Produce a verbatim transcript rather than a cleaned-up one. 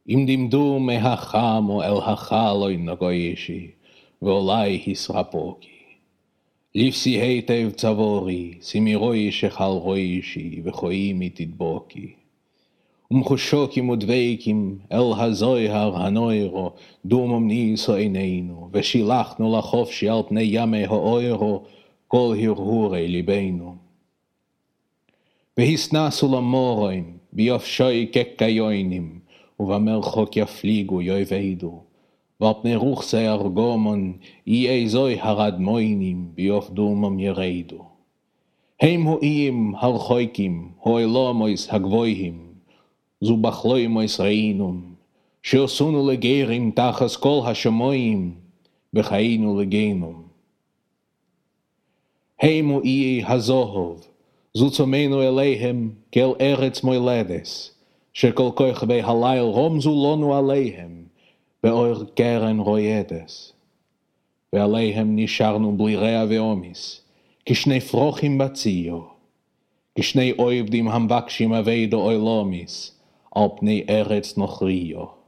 אם דמדו מהחם או אל החלוי נגוישי, ואולי הסרפוקי. לפסי היטב צבורי, סימירוי שחל רוישי, וחוימי תדבוקי. ומחושוקים ודבקים אל הזוהר הנוירו, דומם ניסו עינינו, ושילחנו לחופשי על פני ימי האוירו, כל הרהורי ליבנו. והסנסו למורים, ביופשוי כקיונים, ובמרחוק יפליגו יויבדו, ועל פני רוחסי ארגומון, איי זוי הרדמוינים, ביוף דומם ירדו. הם הואים הרחוקים, הוילומויס הגבוהים, זו בחלוימויס ראינום, שעשונו לגרים תחס כל השמויים, בחיינו לגנום. הם הואי הזוהב, זו צומנו אליהם כאל ארץ מולדס, שכל כוכבי הליל רומזו לנו עליהם, באור קרן רוידס. ועליהם נשארנו בלי רע ועומס, כשני פרוכים בציו, כשני עובדים המבקשים אבידו אוילומיס, על פני ארץ נוכריו.